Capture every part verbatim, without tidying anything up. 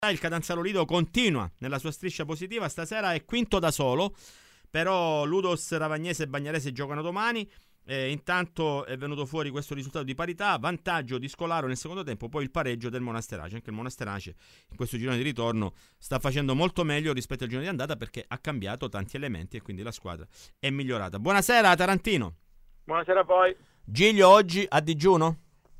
Il Catanzaro Lido continua nella sua striscia positiva, stasera è quinto da solo, però Ludos, Ravagnese e Bagnarese giocano domani. Eh, intanto è venuto fuori questo risultato di parità, vantaggio di Scolaro nel secondo tempo, poi il pareggio del Monasterace. Anche il Monasterace in questo girone di ritorno sta facendo molto meglio rispetto al girone di andata, perché ha cambiato tanti elementi e quindi la squadra è migliorata. Buonasera Tarantino. Buonasera a voi. Giglio oggi a digiuno?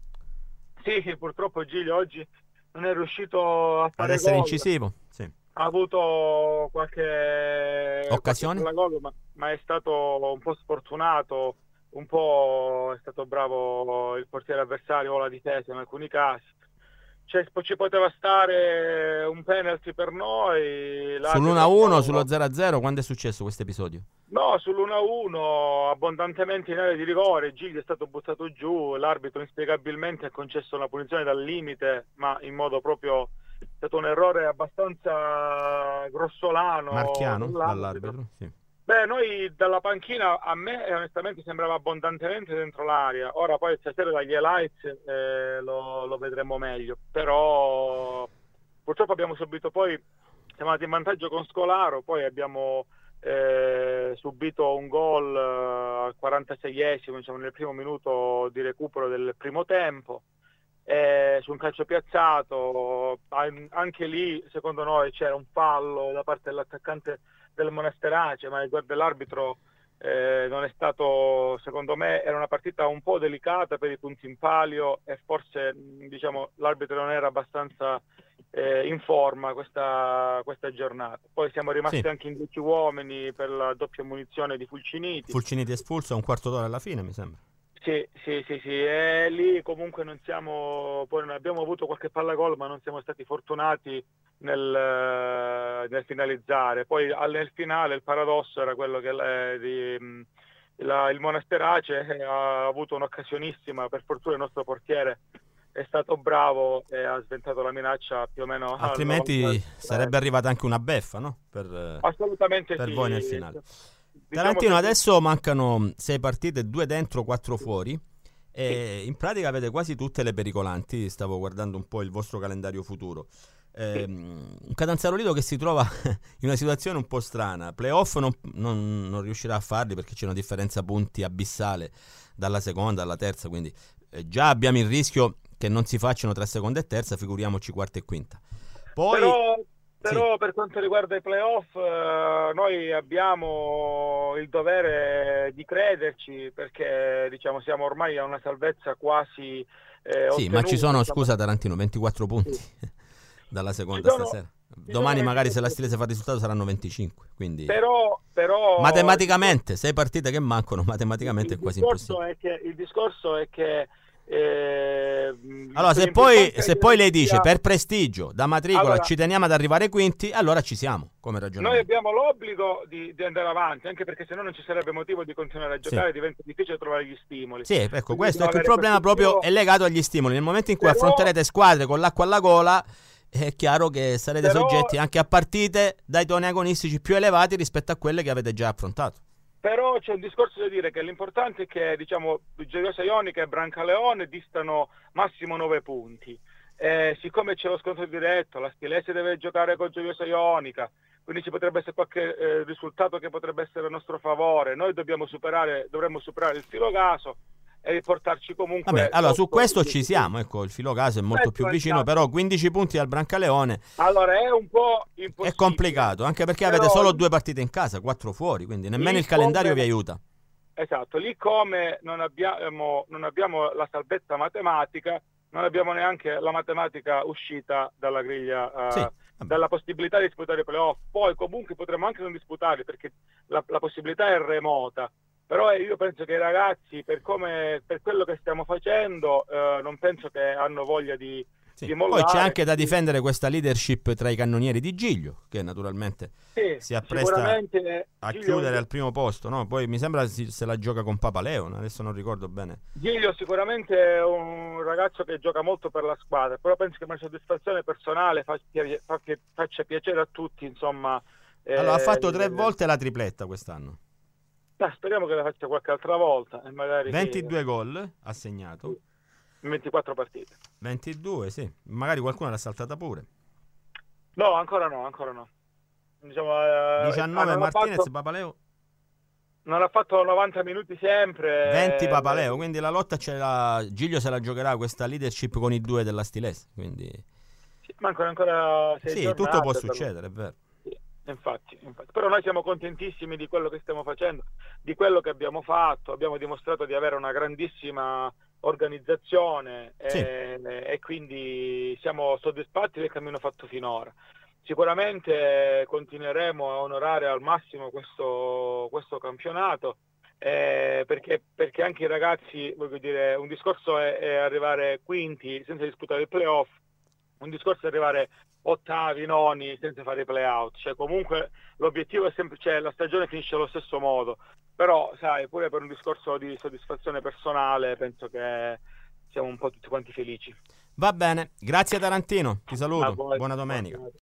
Sì, purtroppo Giglio oggi non è riuscito a fare ad essere gol. incisivo, sì. Ha avuto qualche occasione, qualche gol, ma, ma è stato un po' sfortunato, un po' è stato bravo il portiere avversario o la difesa in alcuni casi. Cioè, ci poteva stare un penalty per noi. Sull'uno a uno, sullo zero a zero, quando è successo questo episodio? No, sull'uno a uno, abbondantemente in area di rigore, Giglio è stato buttato giù, l'arbitro inspiegabilmente ha concesso una punizione dal limite, ma in modo proprio, è stato un errore abbastanza grossolano. Marchiano dall'arbitro. dall'arbitro, sì. Beh, noi dalla panchina, a me onestamente sembrava abbondantemente dentro l'area. Ora poi stasera dagli highlights eh, lo, lo vedremo meglio, però purtroppo abbiamo subito poi, siamo andati in vantaggio con Scolaro, poi abbiamo eh, subito un gol eh, al quarantaseiesimo, diciamo nel primo minuto di recupero del primo tempo, eh, su un calcio piazzato. Anche lì secondo noi c'era un fallo da parte dell'attaccante del Monasterace, ma riguardo l'arbitro eh, non è stato, secondo me era una partita un po' delicata per i punti in palio e forse diciamo l'arbitro non era abbastanza eh, in forma questa, questa giornata. Poi siamo rimasti sì. anche in dieci uomini per la doppia munizione di Fulciniti. Fulciniti espulso a un quarto d'ora alla fine, mi sembra. Sì, sì, sì, sì, e lì comunque non siamo, poi non abbiamo avuto qualche palla gol, ma non siamo stati fortunati nel, nel finalizzare. Poi nel finale il paradosso era quello che la, di, la, il Monasterace ha avuto un'occasionissima, per fortuna il nostro portiere è stato bravo e ha sventato la minaccia più o meno. Altrimenti al... sarebbe arrivata anche una beffa, no? Per, Assolutamente per sì. voi nel finale. Diciamo Tarantino, che... adesso mancano sei partite, due dentro, quattro fuori, e sì. in pratica avete quasi tutte le pericolanti. Stavo guardando un po' il vostro calendario futuro. Eh, sì. Un Catanzaro Lido che si trova in una situazione un po' strana. Playoff non, non, non riuscirà a farli perché c'è una differenza punti abissale dalla seconda alla terza, quindi eh, già abbiamo il rischio che non si facciano tra seconda e terza, figuriamoci quarta e quinta. Poi... Però... Però sì. per quanto riguarda i playoff eh, noi abbiamo il dovere di crederci, perché diciamo siamo ormai a una salvezza quasi eh, Sì, ottenuta. ma ci sono, scusa Tarantino, ventiquattro punti sì. dalla seconda sono, stasera. Domani magari se la Stilese fa il risultato saranno venticinque. Quindi però, però matematicamente, sei partite che mancano, matematicamente il è quasi discorso impossibile. È che, il discorso è che Eh, allora se poi, se poi lei dice sia... per prestigio da matricola allora, ci teniamo ad arrivare quinti, allora ci siamo come ragionamento. Noi abbiamo l'obbligo di, di andare avanti, anche perché se no non ci sarebbe motivo di continuare a giocare, sì. Diventa difficile trovare gli stimoli. Sì, ecco, Quindi questo è che il problema proprio più... è legato agli stimoli. Nel momento in cui Però... affronterete squadre con l'acqua alla gola, è chiaro che sarete Però... soggetti anche a partite dai toni agonistici più elevati rispetto a quelle che avete già affrontato. Però c'è un discorso da dire, che l'importante è che diciamo Gioiosa Ionica e Brancaleone distano massimo nove punti. Eh, siccome c'è lo scontro diretto, la Stilese deve giocare con Gioiosa Ionica, quindi ci potrebbe essere qualche eh, risultato che potrebbe essere a nostro favore. Noi dobbiamo superare, dovremmo superare il Filogaso e riportarci comunque... Vabbè, allora su questo ci siamo, ecco, il Filogaso è molto più vicino, però quindici punti al Brancaleone allora è un po' impossibile. È complicato, anche perché però... avete solo due partite in casa, quattro fuori, quindi nemmeno il calendario come... vi aiuta. Esatto, lì come non abbiamo, non abbiamo la salvezza matematica, non abbiamo neanche la matematica uscita dalla griglia, uh, sì, dalla possibilità di disputare i playoff. Poi comunque potremmo anche non disputarli perché la, la possibilità è remota. Però io penso che i ragazzi, per come per quello che stiamo facendo, eh, non penso che hanno voglia di, sì. di mollare. Poi c'è anche da difendere questa leadership tra i cannonieri di Giglio, che naturalmente sì, si appresta a Giglio... chiudere al primo posto, no? Poi mi sembra se la gioca con Papaleon, adesso non ricordo bene. Giglio sicuramente è un ragazzo che gioca molto per la squadra, però penso che una soddisfazione personale fa, fa, faccia piacere a tutti, insomma. Allora, eh, ha fatto tre eh, volte la tripletta quest'anno. Ah, speriamo che la faccia qualche altra volta e magari ventidue che... gol ha segnato in ventiquattro partite. ventidue, sì, magari qualcuno l'ha saltata pure. No, ancora no, ancora no. Diciamo, eh, diciannove non ha Martinez, fatto, Papaleo non ha fatto novanta minuti venti sempre. Papaleo, eh, quindi la lotta ce la Giglio se la giocherà questa leadership con i due della Stilese, quindi sì, mancano ancora sei sì, tutto può giornate per... succedere, è vero. Sì, infatti, infatti. Però noi siamo contentissimi di quello che stiamo facendo, di quello che abbiamo fatto, abbiamo dimostrato di avere una grandissima organizzazione Sì, e, e quindi siamo soddisfatti del cammino fatto finora. Sicuramente continueremo a onorare al massimo questo, questo campionato, eh, perché, perché anche i ragazzi, voglio dire, un discorso è, è arrivare quinti senza disputare il playoff, un discorso è arrivare ottavi, noni senza fare i play-out, cioè comunque l'obiettivo è sempre, cioè la stagione finisce allo stesso modo, però sai, pure per un discorso di soddisfazione personale penso che siamo un po' tutti quanti felici. va bene, grazie Tarantino, ti A saluto, voi, buona buona domenica. giornata.